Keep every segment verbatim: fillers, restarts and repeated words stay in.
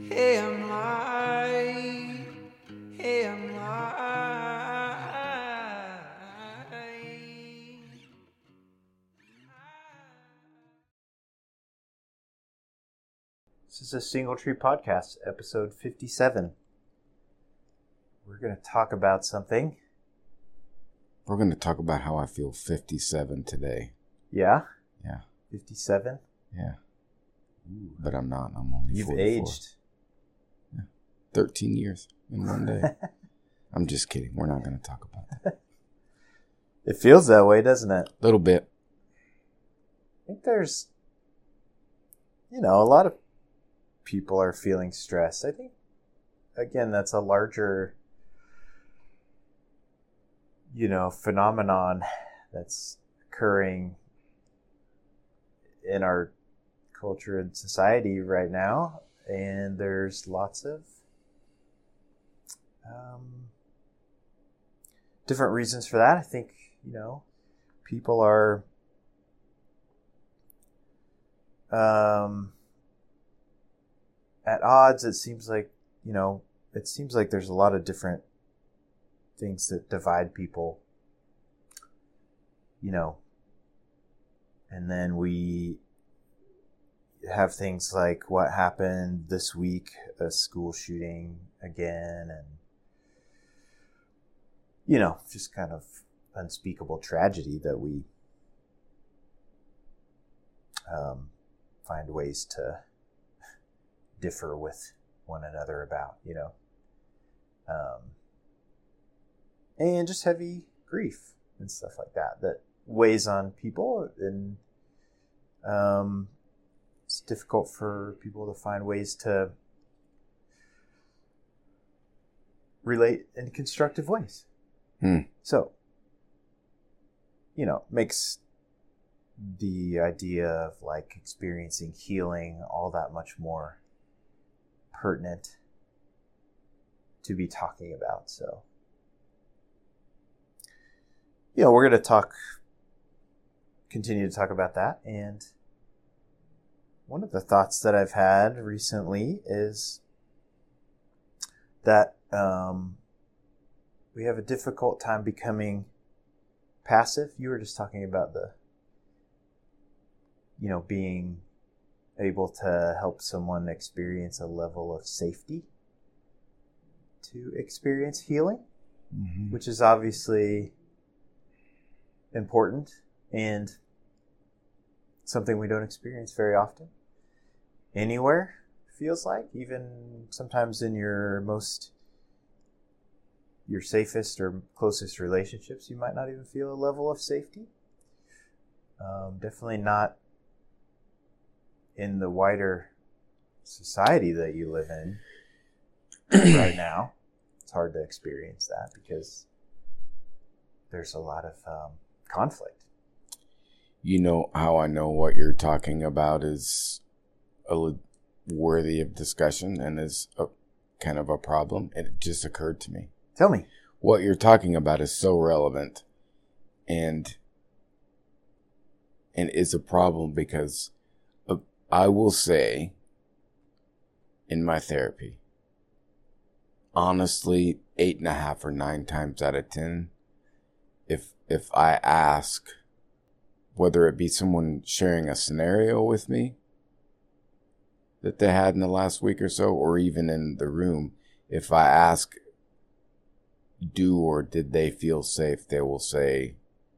Hey, I'm live. Hey, I'm live. This is a Single Tree Podcast, episode fifty-seven. We're going to talk about something. We're going to talk about how I feel fifty-seven today. Yeah? Yeah. fifty-seven? Yeah. Ooh. But I'm not. I'm only You've forty-four. aged. Yeah. thirteen years in one day. I'm just kidding. We're not going to talk about that. It feels that way, doesn't it? A little bit. I think there's, you know, a lot of people are feeling stressed. I think, again, that's a larger, you know, phenomenon that's occurring in our culture and society right now. And there's lots of um, different reasons for that. I think, you know, people are um, at odds. It seems like, you know, it seems like there's a lot of different things that divide people, you know, and then we have things like what happened this week, a school shooting again, and, you know, just kind of unspeakable tragedy that we um, find ways to differ with one another about, you know. Um, and just heavy grief and stuff like that that weighs on people, and um, it's difficult for people to find ways to relate in constructive ways. Hmm. So, you know, makes the idea of like experiencing healing all that much more pertinent to be talking about. So, you know, we're going to talk, continue to talk about that. And one of the thoughts that I've had recently is that um, we have a difficult time becoming passive. You were just talking about the, you know, being able to help someone experience a level of safety to experience healing, Mm-hmm. which is obviously important and something we don't experience very often anywhere, feels like. Even sometimes in your most, your safest or closest relationships, you might not even feel a level of safety. Um, definitely not in the wider society that you live in right now. It's hard to experience that because there's a lot of um, conflict. You know how I know what you're talking about is a le- worthy of discussion and is a kind of a problem. And it just occurred to me. Tell me. What you're talking about is so relevant and and is a problem because uh, I will say in my therapy, honestly, eight and a half or nine times out of ten, if if I ask, whether it be someone sharing a scenario with me that they had in the last week or so, or even in the room, if I ask, do or did they feel safe, they will say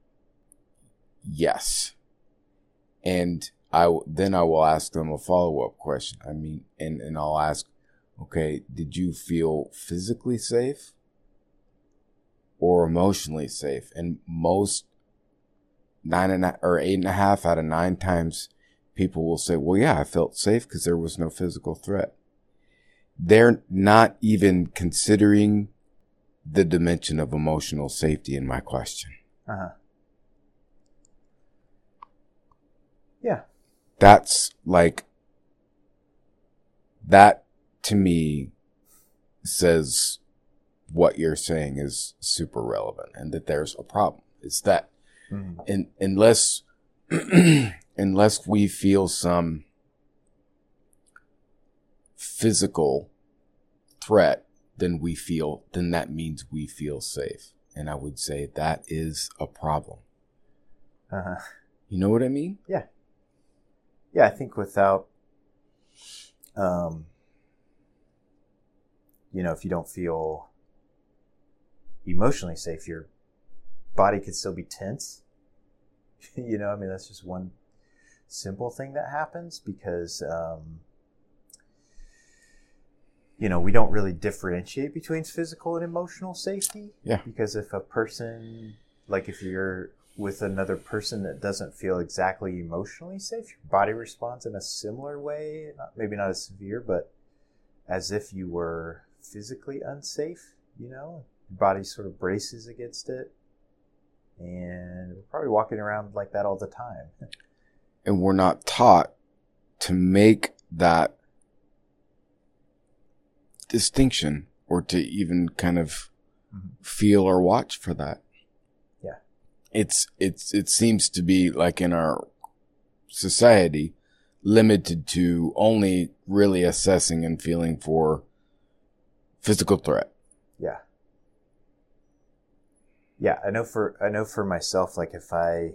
yes. And I then I will ask them a follow-up question. I mean, and, and I'll ask, okay, did you feel physically safe or emotionally safe? And most nine and a, or eight and a half out of nine times, people will say, well, yeah, I felt safe because there was no physical threat. They're not even considering the dimension of emotional safety in my question. Uh-huh. Yeah. That's like, that to me says what you're saying is super relevant and that there's a problem. It's that mm-hmm. in, unless, unless we feel some physical threat, then we feel, then that means we feel safe. And I would say that is a problem. Uh-huh. You know what I mean? Yeah. Yeah, I think without, um, you know, if you don't feel emotionally safe, your body could still be tense. You know, I mean, that's just one simple thing that happens because, um, you know, we don't really differentiate between physical and emotional safety. Yeah. Because if a person, like if you're with another person that doesn't feel exactly emotionally safe, your body responds in a similar way, not, maybe not as severe, but as if you were physically unsafe, you know, your body sort of braces against it. And we're probably walking around like that all the time. And we're not taught to make that distinction or to even kind of mm-hmm. feel or watch for that. Yeah. It's, it's, it seems to be like in our society limited to only really assessing and feeling for physical threat. Yeah. Yeah. I know for, I know for myself, like if I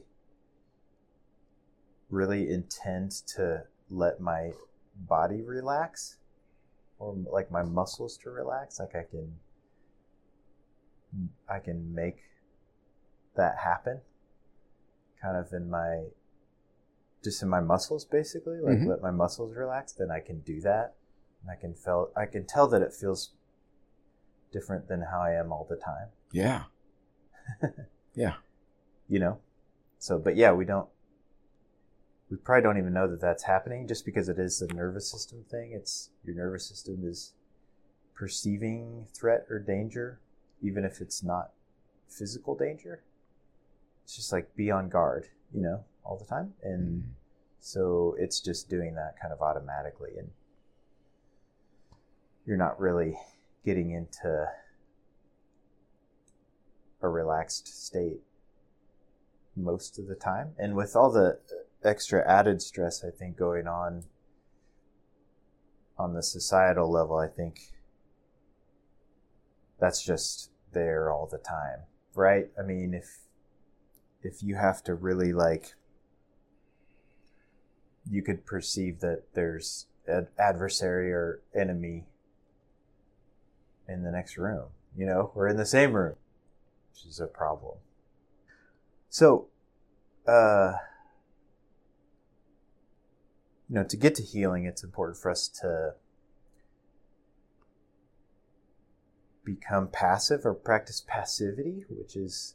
really intend to let my body relax, or like my muscles to relax, like I can, I can make that happen kind of in my, just in my muscles basically, like mm-hmm. let my muscles relax, then I can do that. And I can feel, I can tell that it feels different than how I am all the time. Yeah. Yeah. You know? So, but yeah, we don't, we probably don't even know that that's happening just because it is a nervous system thing. It's your nervous system is perceiving threat or danger, even if it's not physical danger. It's just like be on guard, you know, all the time. And mm-hmm. so it's just doing that kind of automatically. And you're not really getting into a relaxed state most of the time. And with all the extra added stress, I think, going on on the societal level, I think that's just there all the time, right? I mean, if if you have to really like, you could perceive that there's an adversary or enemy in the next room, you know, or in the same room, which is a problem. So, uh, you know, to get to healing, it's important for us to become passive or practice passivity, which is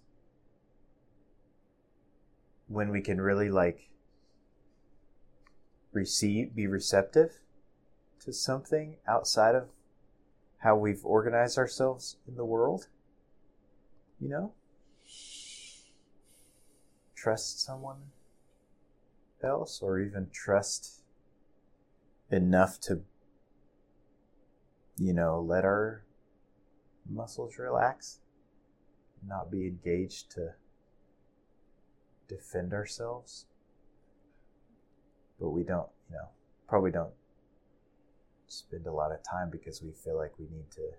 when we can really like receive, be receptive to something outside of how we've organized ourselves in the world, you know? Trust someone else, or even trust enough to, you know, let our muscles relax, not be engaged to defend ourselves. But we don't, you know, probably don't spend a lot of time because we feel like we need to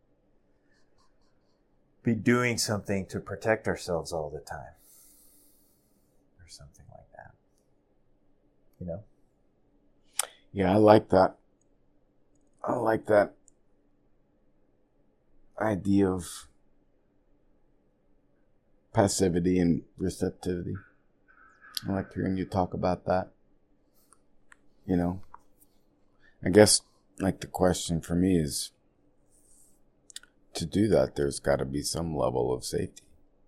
be doing something to protect ourselves all the time, or something like that, you know? Yeah, I like that. I like that idea of passivity and receptivity. I like hearing you talk about that. You know, I guess like the question for me is, to do that, there's got to be some level of safety.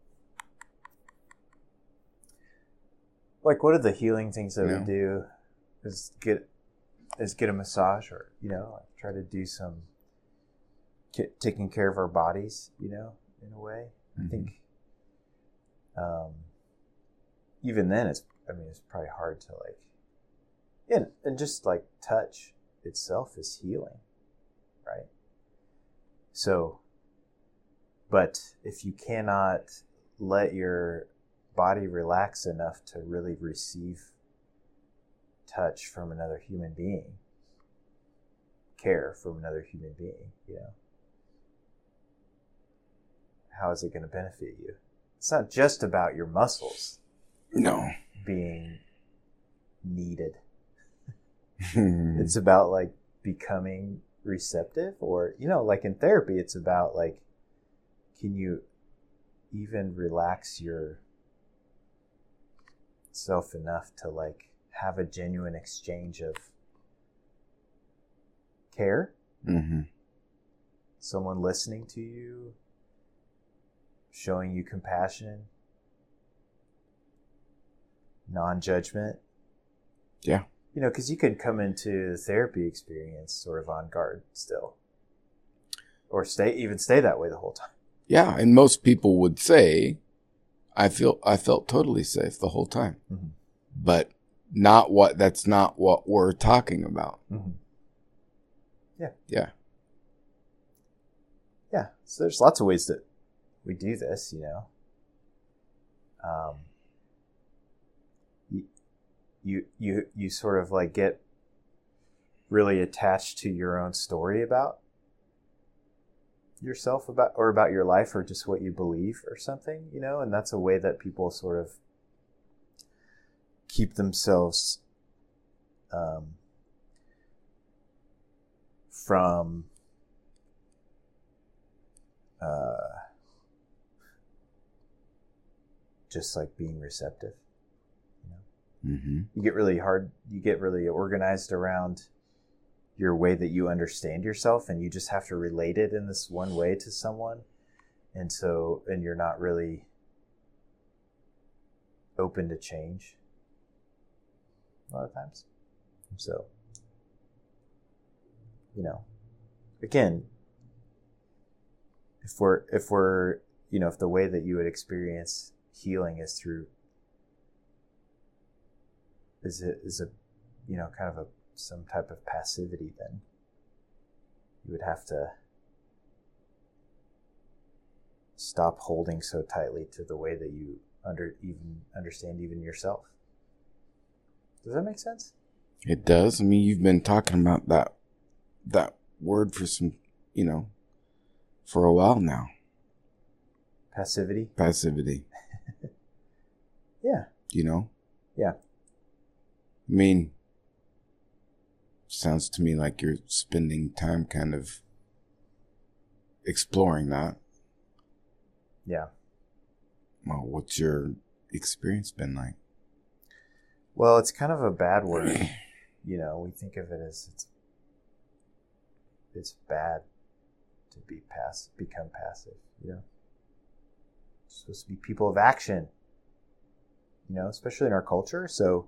Like, what are the healing things that Yeah. we do? Is get is get a massage, or, you know, like try to do some k- taking care of our bodies, you know, in a way. Mm-hmm. I think um, even then, it's I mean, it's probably hard to like, and and just like touch itself is healing, right? So, but if you cannot let your body relax enough to really receive touch from another human being, care from another human being, you know, how is it going to benefit you? It's not just about your muscles No. being needed. It's about like becoming receptive, or, you know, like in therapy, it's about like, can you even relax your self enough to like have a genuine exchange of care? Mm-hmm. Someone listening to you, showing you compassion, non-judgment. Yeah. You know, because you could come into the therapy experience sort of on guard still, or stay even stay that way the whole time. Yeah, and most people would say, "I feel I felt totally safe the whole time," Mm-hmm. but not what. That's not what we're talking about. Mm-hmm. Yeah, Yeah. yeah. So there's lots of ways that we do this. You know, um, you you you you sort of like get really attached to your own story about yourself, about or about your life, or just what you believe or something, you know, and that's a way that people sort of keep themselves um, from uh, just like being receptive. You know, Mm-hmm. you get really hard, you get really organized around your way that you understand yourself, and you just have to relate it in this one way to someone, and so and you're not really open to change a lot of times. So, you know, again, if we're if we're you know if the way that you would experience healing is through is it is a you know kind of a some type of passivity, then you would have to stop holding so tightly to the way that you under even understand even yourself. Does that make sense? It does. I mean, you've been talking about that that word for some, you know, for a while now. Passivity. Passivity. Yeah. You know? Yeah. I mean, sounds to me like you're spending time kind of exploring that. Yeah. Well, what's your experience been like? Well, it's kind of a bad word. You know, we think of it as it's it's bad to be pass become passive, you know. It's supposed to be people of action. You know, especially in our culture. So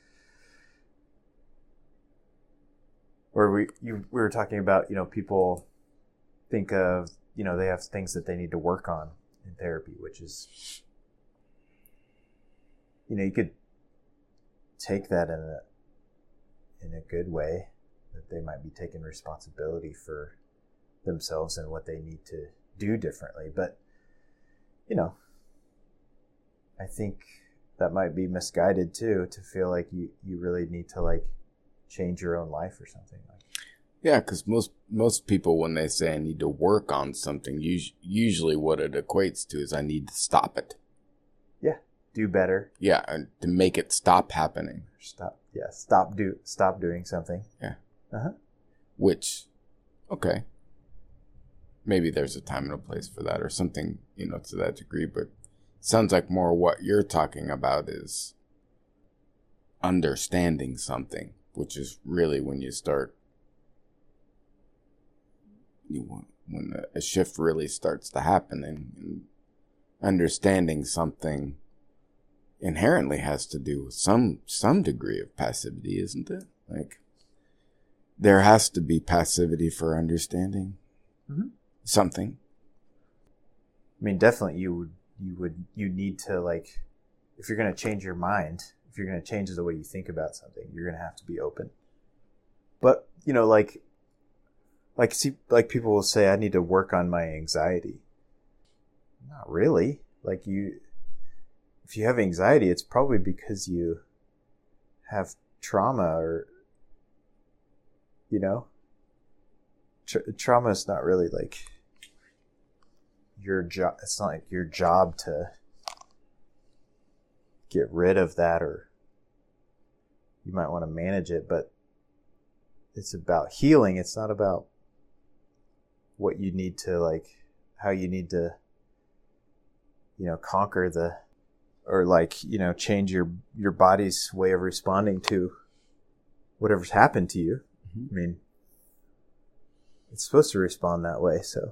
where we you we were talking about, you know, people think of, you know, they have things that they need to work on in therapy, which is, you know, you could take that in a in a good way, that they might be taking responsibility for themselves and what they need to do differently. But, you know, I think that might be misguided too, to feel like you, you really need to like change your own life or something like that. Yeah, because most most people, when they say I need to work on something, us- usually what it equates to is I need to stop it. Yeah, do better. Yeah, and to make it stop happening. Stop. Yeah, stop do stop doing something. Yeah. Uh huh. Which, okay, maybe there's a time and a place for that or something, you know, to that degree. But it sounds like more what you're talking about is understanding something, which is really when you start, you when a shift really starts to happen, and, and understanding something inherently has to do with some some degree of passivity, isn't it? Like, there has to be passivity for understanding Mm-hmm. something. I mean, definitely you would you would you need to, like, if you're going to change your mind, if you're going to change the way you think about something, you're going to have to be open. But, you know, like like see like people will say, I need to work on my anxiety. Not really. Like, you if you have anxiety, it's probably because you have trauma, or, you know, tra- trauma is not really like your job. It's not like your job to get rid of that, or you might want to manage it, but it's about healing. It's not about what you need to, like, how you need to, you know, conquer the, or like, you know, change your, your body's way of responding to whatever's happened to you. Mm-hmm. I mean, it's supposed to respond that way. So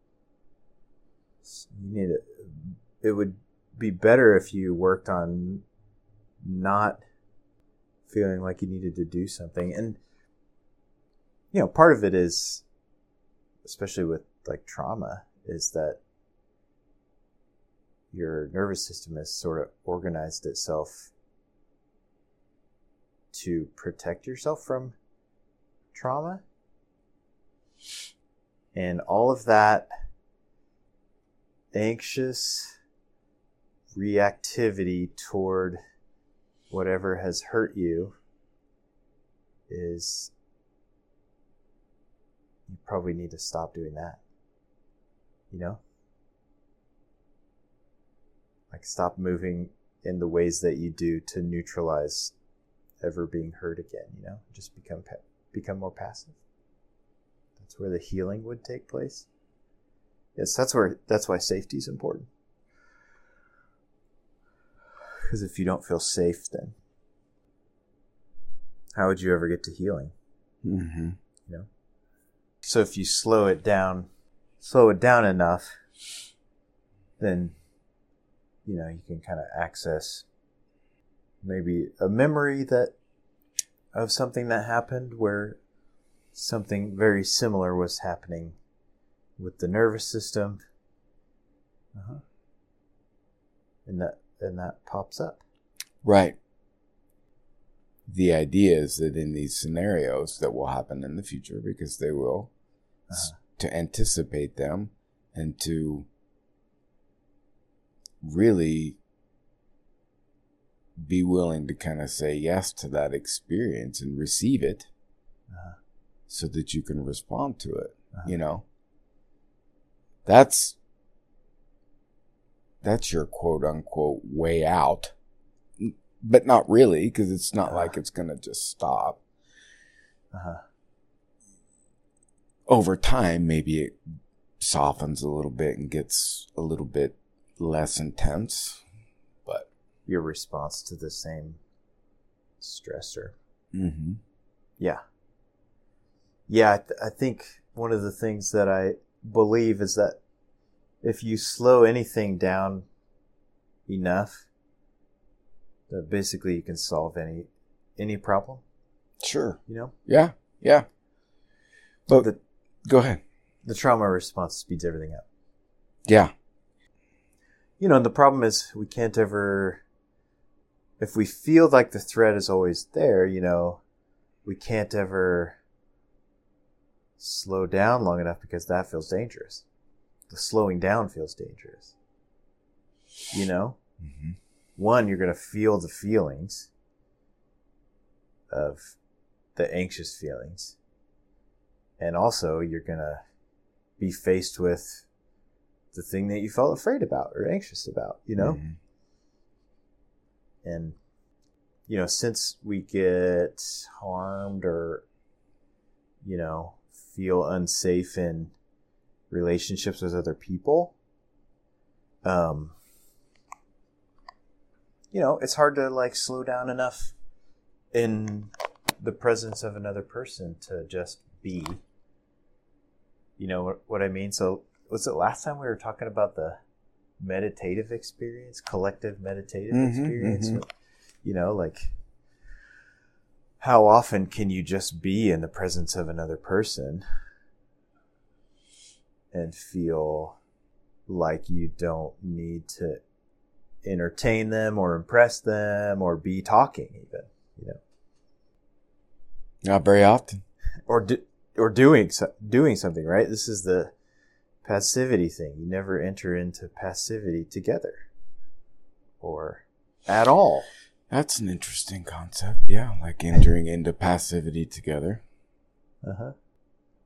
you need it. It would be better if you worked on not feeling like you needed to do something. And, you know, part of it is, especially with like trauma, is that your nervous system has sort of organized itself to protect yourself from trauma. And all of that anxious reactivity toward whatever has hurt you is, you probably need to stop doing that. You know? Like, stop moving in the ways that you do to neutralize ever being hurt again, you know? Just become pa- become more passive. That's where the healing would take place. Yes, that's where that's why safety is important. Because if you don't feel safe, then how would you ever get to healing? Mm-hmm. You know? So if you slow it down, slow it down enough, then, you know, you can kind of access maybe a memory that of something that happened where something very similar was happening with the nervous system. Uh-huh. And that and that pops up. Right. The idea is that in these scenarios that will happen in the future, because they will, uh-huh. to anticipate them and to really be willing to kind of say yes to that experience and receive it, uh-huh. so that you can respond to it. Uh-huh. You know, that's that's your quote unquote way out, but not really, because it's not uh-huh. like it's going to just stop. Uh-huh. Over time, maybe it softens a little bit and gets a little bit less intense, but your response to the same stressor. Mm-hmm. Yeah. Yeah, I, th- I think one of the things that I believe is that if you slow anything down enough, that basically you can solve any any problem. Sure. You know? Yeah, yeah. But the, go ahead. The trauma response speeds everything up. Yeah. You know, and the problem is we can't ever, if we feel like the threat is always there, you know, we can't ever slow down long enough because that feels dangerous. The slowing down feels dangerous. You know? Mm-hmm. One, you're going to feel the feelings of the anxious feelings. And also, you're going to be faced with the thing that you felt afraid about or anxious about, you know? Mm-hmm. And, you know, since we get harmed or, you know, feel unsafe in relationships with other people, um, you know, it's hard to like slow down enough in the presence of another person to just be. You know what, what I mean? So was it last time we were talking about the meditative experience, collective meditative mm-hmm, experience? Mm-hmm. You know, like how often can you just be in the presence of another person and feel like you don't need to entertain them or impress them or be talking even, you know? Not very often. Or do, or doing doing something, right? This is the passivity thing. You never enter into passivity together or at all. That's an interesting concept. Yeah, like entering into passivity together. Uh-huh.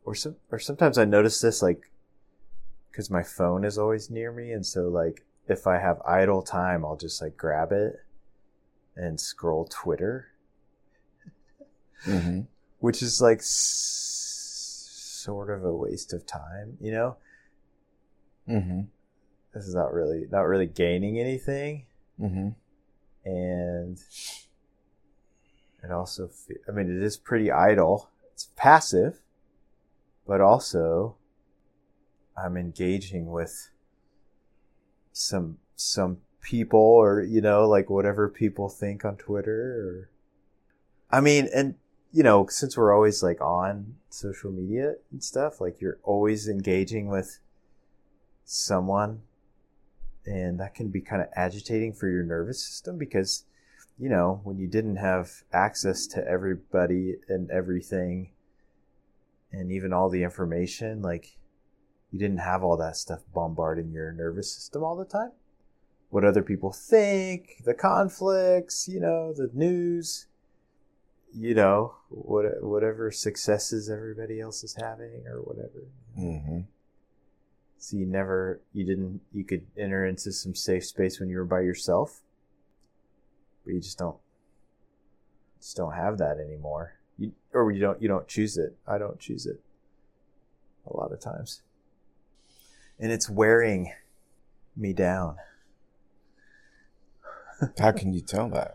or some, or sometimes I notice this, like, because my phone is always near me, and so like if I have idle time, I'll just like grab it and scroll Twitter, Mm-hmm. which is like s- sort of a waste of time, you know. Mm-hmm. This is not really not really gaining anything, Mm-hmm. and it also, fe- I mean, it is pretty idle. It's passive, but also I'm engaging with some some people, or you know, like whatever people think on Twitter, or I mean, and you know, since we're always like on social media and stuff, like you're always engaging with someone, and that can be kind of agitating for your nervous system, because you know, when you didn't have access to everybody and everything and even all the information, like you didn't have all that stuff bombarding your nervous system all the time. What other people think, the conflicts, you know, the news, you know, what, whatever successes everybody else is having or whatever. Mm-hmm. So you never, you didn't, you could enter into some safe space when you were by yourself, but you just don't, just don't have that anymore. You, or you don't, you don't choose it. I don't choose it a lot of times. And it's wearing me down. How can you tell that?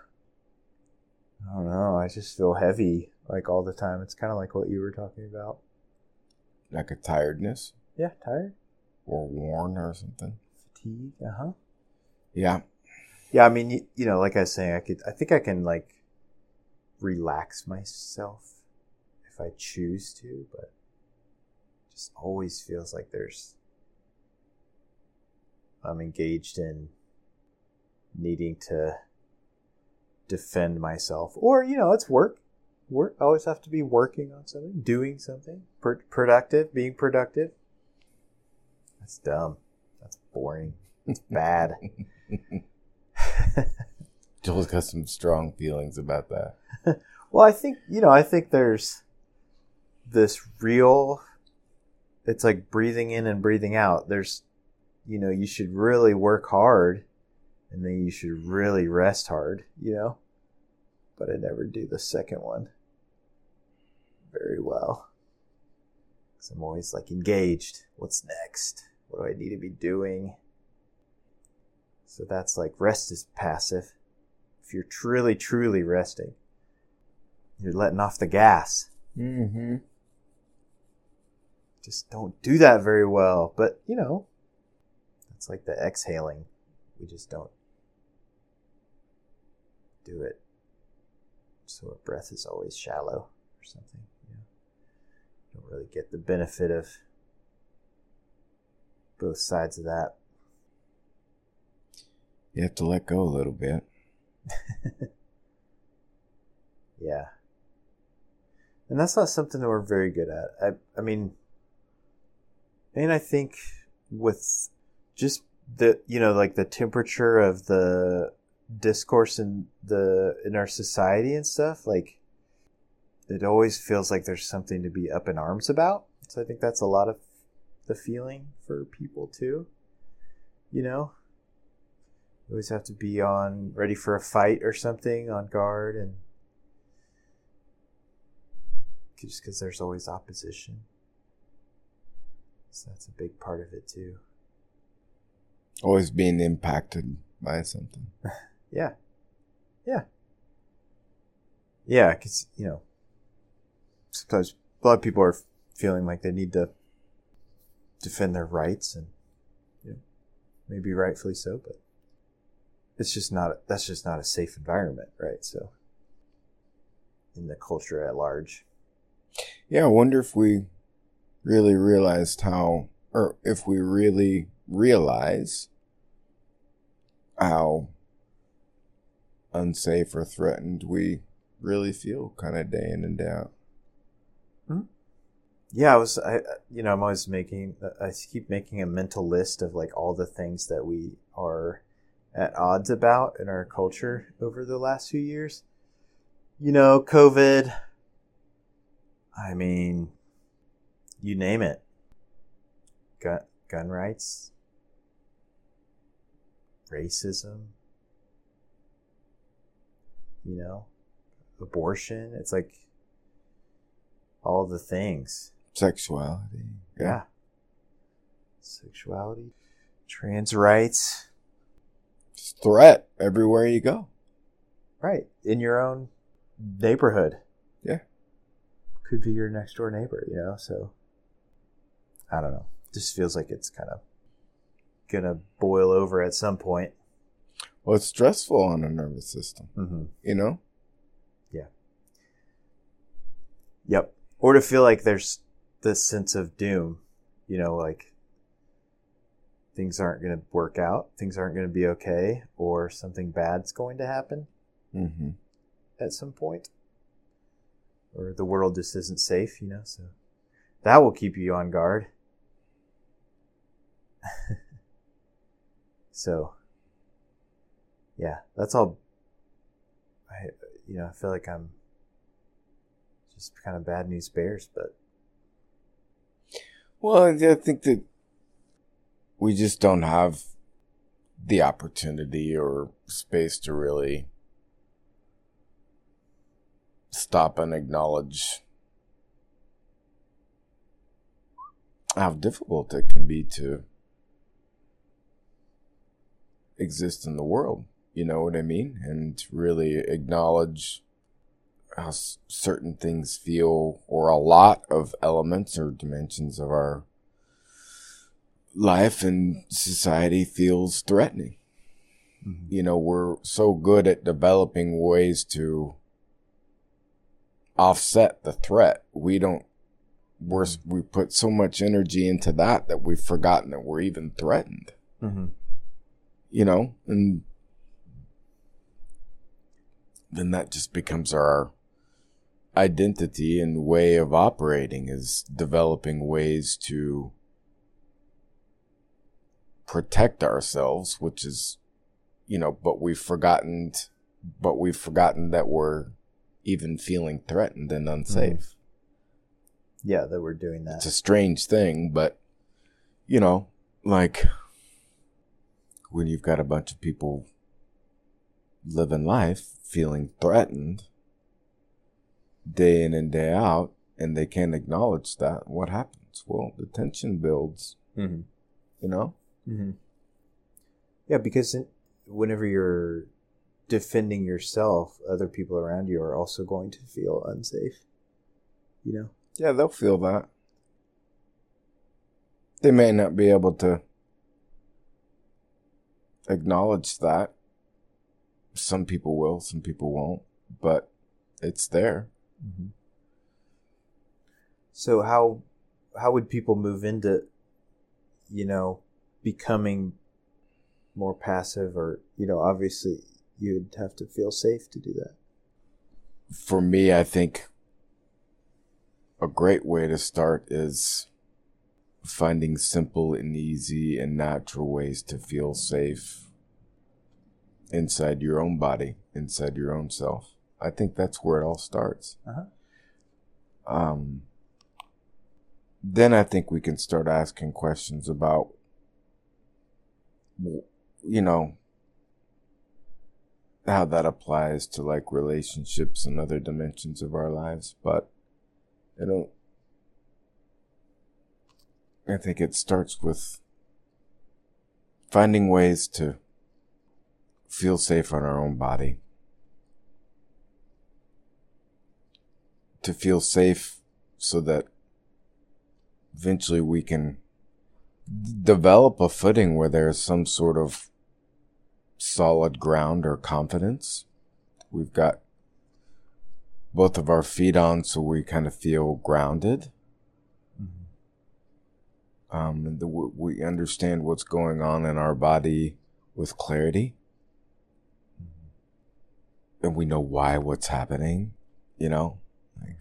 I don't know. I just feel heavy like all the time. It's kind of like what you were talking about. Like a tiredness Yeah, tired, or worn or something? fatigue. Uh huh. Yeah. Yeah, I mean, you, you know, like I was saying, I could. I think I can like relax myself if I choose to, but it just always feels like there's. I'm engaged in needing to defend myself, or you know, it's work. Work. I always have to be working on something, doing something, Pro- productive, being productive. That's dumb. That's boring. It's bad. Joel's got some strong feelings about that. Well, I think, you know, I think there's this real, it's like breathing in and breathing out. There's, you know, you should really work hard and then you should really rest hard, you know, but I never do the second one very well. Because I'm always like engaged. What's next? What do I need to be doing? So that's like rest is passive. If you're truly, truly resting, you're letting off the gas. Mm-hmm. Just don't do that very well. But, you know, that's like the exhaling. We just don't do it. So our breath is always shallow or something. You know, don't really get the benefit of both sides of that. You have to let go a little bit. Yeah. And that's not something that we're very good at. I I mean, and I think with just the, you know, like the temperature of the discourse in the, in our society and stuff, like it always feels like there's something to be up in arms about. So I think that's a lot of the feeling for people too. You know? You always have to be on, ready for a fight or something, on guard, and just because there's always opposition. So that's a big part of it too. Always being impacted by something. Yeah. Yeah. Yeah, because, you know, sometimes a lot of people are feeling like they need to defend their rights, and, you know, maybe rightfully so, but it's just not, that's just not a safe environment, right? So, in the culture at large. Yeah, I wonder if we really realized how, or if we really realize how unsafe or threatened we really feel kind of day in and day out. Hmm? Yeah, I was, I, you know, I'm always making, I keep making a mental list of like all the things that we are at odds about in our culture over the last few years. You know, COVID. I mean, you name it. Gun, gun rights, racism, you know, abortion. It's like all the things. Sexuality. Yeah. yeah. Sexuality, trans rights. It's threat everywhere you go. Right. In your own neighborhood. Yeah. Could be your next door neighbor, you know, so I don't know. Just feels like it's kind of gonna boil over at some point. Well, it's stressful on the nervous system, mm-hmm. you know? Yeah. Yep. Or to feel like there's this sense of doom, you know, like things aren't going to work out, things aren't going to be okay, or something bad's going to happen mm-hmm. at some point. Or the world just isn't safe, you know, so that will keep you on guard. So, yeah, that's all. I, you know, I feel like I'm just kind of bad news bears, but. Well, I think that we just don't have the opportunity or space to really stop and acknowledge how difficult it can be to exist in the world. You know what I mean? And really acknowledge how s- certain things feel, or a lot of elements or dimensions of our life and society feels threatening. Mm-hmm. You know, we're so good at developing ways to offset the threat. We don't, we're, we put so much energy into that that we've forgotten that we're even threatened. Mm-hmm. You know, and then that just becomes our identity and way of operating, is developing ways to protect ourselves, which is, you know, but we've forgotten, but we've forgotten that we're even feeling threatened and unsafe. Mm-hmm. Yeah, that we're doing that. It's a strange thing, but, you know, like when you've got a bunch of people living life feeling threatened day in and day out, and they can't acknowledge that, what happens? Well, the tension builds, mm-hmm. you know? Mm-hmm. Yeah, because whenever you're defending yourself, other people around you are also going to feel unsafe, you know? Yeah, they'll feel that. They may not be able to acknowledge that. Some people will, some people won't, but it's there. Mm-hmm. So how how would people move into, you know, becoming more passive, or, you know, obviously you'd have to feel safe to do that. For me, I think a great way to start is finding simple and easy and natural ways to feel safe inside your own body, inside your own self. I think that's where it all starts. Uh-huh. Um, then I think we can start asking questions about, you know, how that applies to like relationships and other dimensions of our lives. But I don't, I think it starts with finding ways to feel safe on our own body, to feel safe so that eventually we can develop a footing where there's some sort of solid ground or confidence. We've got both of our feet on, so we kind of feel grounded. Mm-hmm. Um, and the, we understand what's going on in our body with clarity. Mm-hmm. And we know why what's happening, you know, like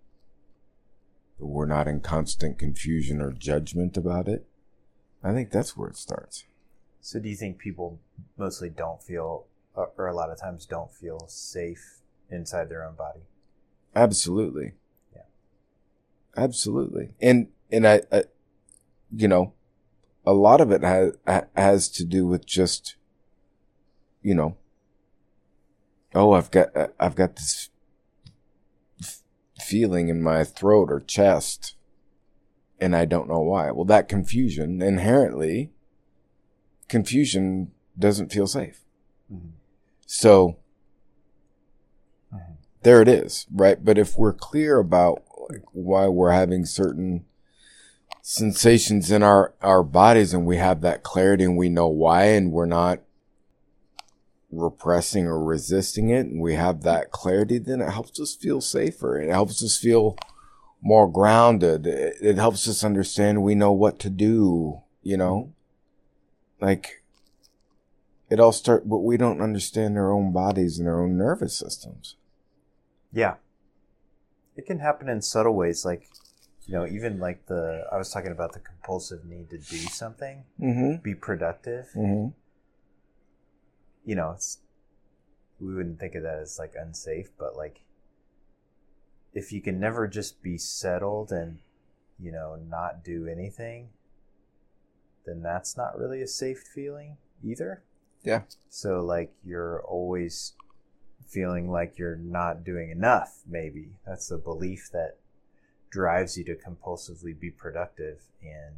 we're not in constant confusion or judgment about it. I think that's where it starts. So do you think people mostly don't feel, or a lot of times don't feel safe inside their own body? Absolutely. Yeah. Absolutely. And, and I, I, you know, a lot of it has, has to do with just, you know, oh, I've got, I've got this f- feeling in my throat or chest, and I don't know why. Well, that confusion, inherently, confusion doesn't feel safe. Mm-hmm. So, mm-hmm. there it is, right? But if we're clear about like why we're having certain sensations in our, our bodies, and we have that clarity and we know why, and we're not repressing or resisting it, and we have that clarity, then it helps us feel safer. It helps us feel more grounded. It, it helps us understand we know what to do, you know? Like, it all starts, but we don't understand our own bodies and our own nervous systems. Yeah. It can happen in subtle ways, like, you know, even like the, I was talking about the compulsive need to do something, mm-hmm. be productive. Mm-hmm. You know, it's, we wouldn't think of that as like unsafe, but like, if you can never just be settled and, you know, not do anything, then that's not really a safe feeling either. Yeah. So like, you're always feeling like you're not doing enough, maybe. That's the belief that drives you to compulsively be productive. And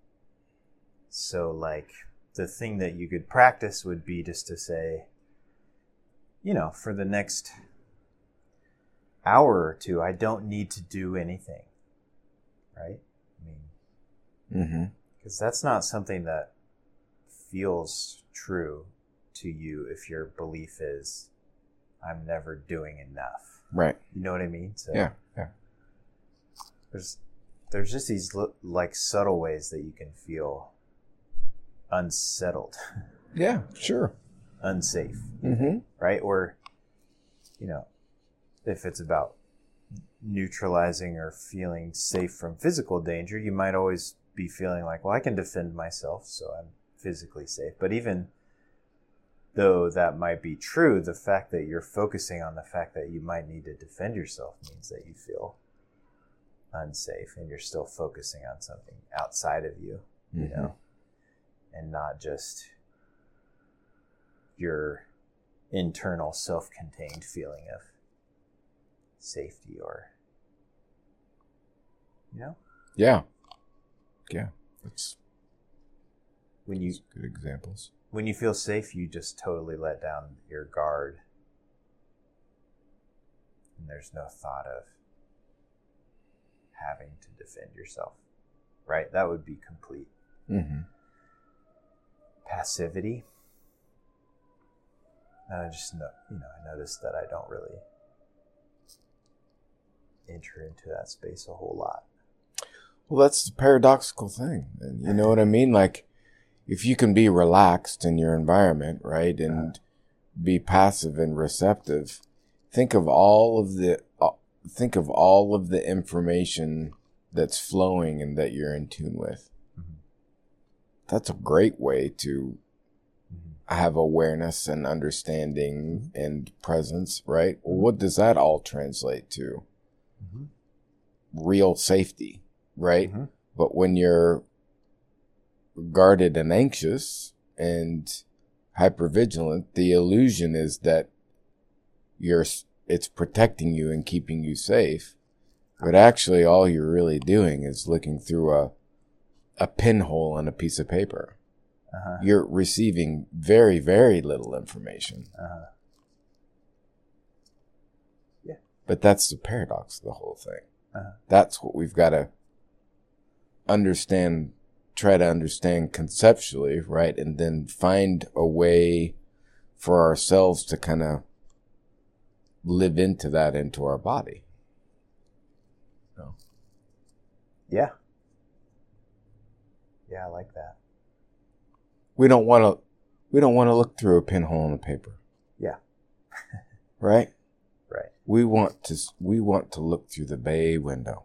so like, the thing that you could practice would be just to say, you know, for the next hour or two, I don't need to do anything. Right? I mean, because mm-hmm. that's not something that feels true to you if your belief is, I'm never doing enough. Right. You know what I mean? So yeah. Yeah. There's, there's just these like subtle ways that you can feel unsettled. Yeah, sure. Unsafe. Mm-hmm. Right? Or, you know, if it's about neutralizing or feeling safe from physical danger, you might always be feeling like, well, I can defend myself, so I'm physically safe. But even though that might be true, the fact that you're focusing on the fact that you might need to defend yourself means that you feel unsafe, and you're still focusing on something outside of you, you mm-hmm. know, and not just your internal self-contained feeling of safety, or, you know? Yeah. Yeah. That's when you good examples. When you feel safe, you just totally let down your guard. And there's no thought of having to defend yourself, right? That would be complete mm-hmm. passivity. And I just know, you know, I noticed that I don't really enter into that space a whole lot. Well, that's the paradoxical thing. And you know what I mean? Like, if you can be relaxed in your environment, right, and uh, be passive and receptive, think of all of the uh, think of all of the information that's flowing and that you're in tune with. Mm-hmm. That's a great way to mm-hmm. have awareness and understanding mm-hmm. and presence, right? Mm-hmm. Well, what does that all translate to? Mm-hmm. Real safety, right? Mm-hmm. But when you're guarded and anxious and hypervigilant, the illusion is that you're it's protecting you and keeping you safe, but actually all you're really doing is looking through a a pinhole in a piece of paper. Uh-huh. You're receiving very, very little information. Uh-huh. Yeah, but that's the paradox of the whole thing. Uh-huh. That's what we've got to understand. Try to understand conceptually, right? And then find a way for ourselves to kind of live into that into our body. So. Yeah. Yeah, I like that. We don't want to, we don't want to look through a pinhole in the paper. Yeah. Right? Right. We want to, we want to look through the bay window.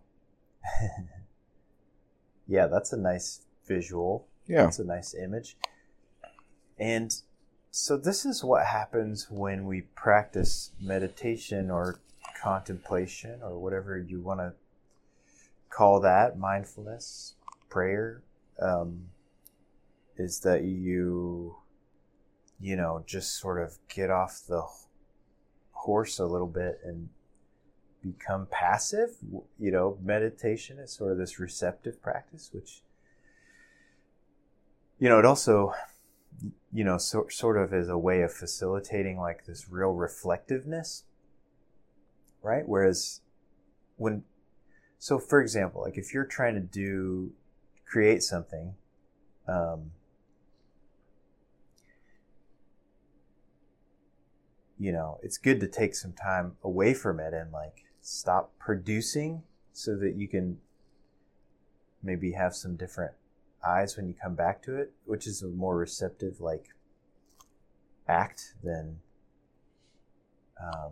Yeah, that's a nice visual. Yeah. It's a nice image. And so this is what happens when we practice meditation or contemplation or whatever you want to call that mindfulness, prayer, um, is that you, you know, just sort of get off the horse a little bit and become passive. You know, meditation is sort of this receptive practice, which, you know, it also, you know, so, sort of is a way of facilitating like this real reflectiveness, right? Whereas when, so for example, like if you're trying to do, create something, um, you know, it's good to take some time away from it and like stop producing so that you can maybe have some different eyes when you come back to it, which is a more receptive like act than, um,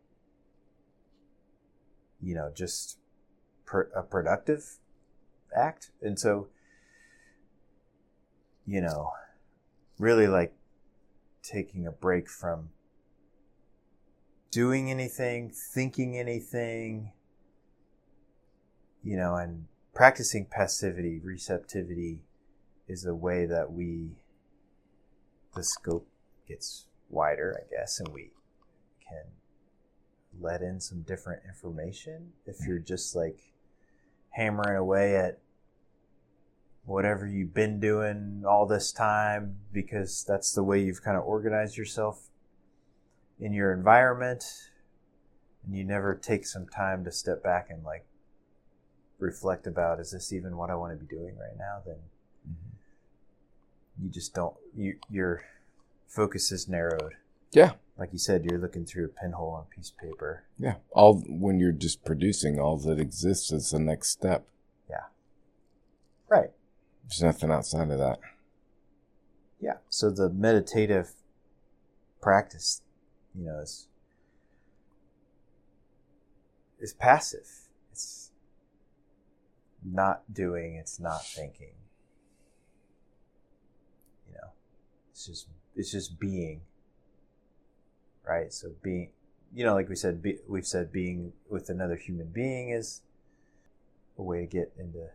you know, just per, a productive act. And so, you know, really like taking a break from doing anything, thinking anything, you know, and practicing passivity, receptivity is a way that we, the scope gets wider, I guess, and we can let in some different information. If you're just like hammering away at whatever you've been doing all this time because that's the way you've kind of organized yourself in your environment, and you never take some time to step back and like reflect about, is this even what I want to be doing right now? Then mm-hmm. you just don't, you, your focus is narrowed. Yeah. Like you said, you're looking through a pinhole on a piece of paper. Yeah. All when you're just producing, all that exists is the next step. Yeah. Right. There's nothing outside of that. Yeah. So the meditative practice, you know, is is passive. It's not doing, it's not thinking. You know, it's just it's just being. Right? So being, you know, like we said, be, we've said being with another human being is a way to get into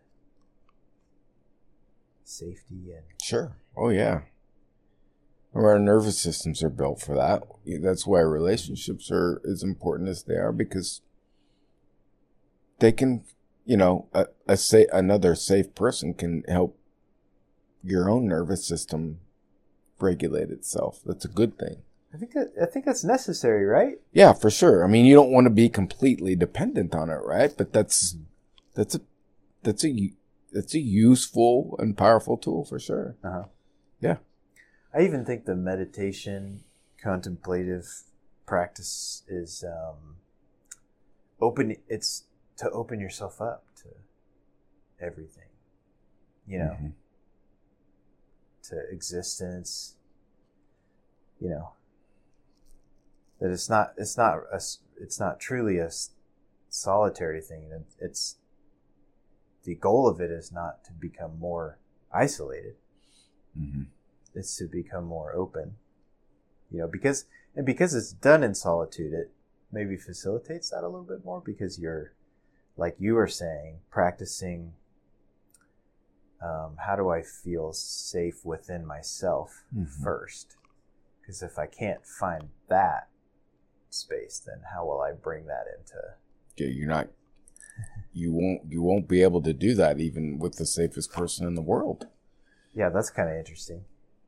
safety and sure. Oh yeah. Our nervous systems are built for that. That's why relationships are as important as they are, because they can, you know, a, a say another safe person can help your own nervous system regulate itself. That's a good thing. I think that, I think that's necessary, right? Yeah, for sure. I mean, you don't want to be completely dependent on it, right? But that's that's a that's a that's a useful and powerful tool for sure. Uh-huh. Yeah. I even think the meditation, contemplative practice is um, open. It's to open yourself up to everything, you know, mm-hmm. to existence, you know, that it's not, it's not, a, it's not truly a solitary thing. It's, the goal of it is not to become more isolated. Mm-hmm. It's to become more open, you know, because, and because it's done in solitude, it maybe facilitates that a little bit more, because you're, like you were saying, practicing, um, how do I feel safe within myself mm-hmm. first? Because if I can't find that space, then how will I bring that into? Yeah, you're not, you won't, you won't be able to do that even with the safest person in the world. Yeah, that's kind of interesting.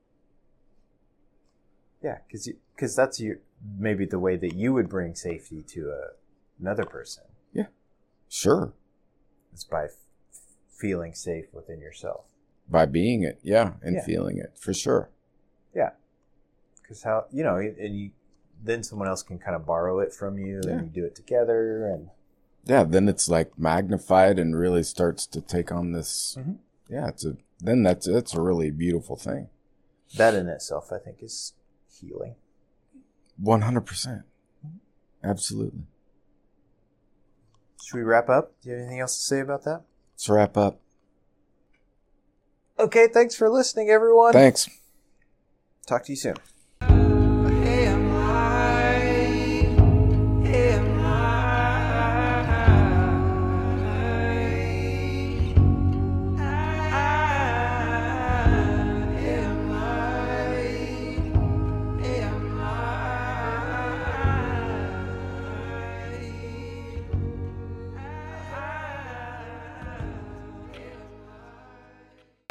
Yeah, because because that's your, maybe the way that you would bring safety to a, another person. Yeah, sure. It's by f- feeling safe within yourself. By being it, yeah, and yeah. feeling it, for sure. Yeah, because how, you know, and you then someone else can kind of borrow it from you, yeah. and you do it together, and yeah, then it's like magnified and really starts to take on this. Mm-hmm. Yeah, it's a then that's that's a really beautiful thing. That in itself, I think, is healing. One hundred percent, absolutely. Should we wrap up? Do you have anything else to say about that? Let's wrap up. Okay, thanks for listening, everyone. Thanks. Talk to you soon.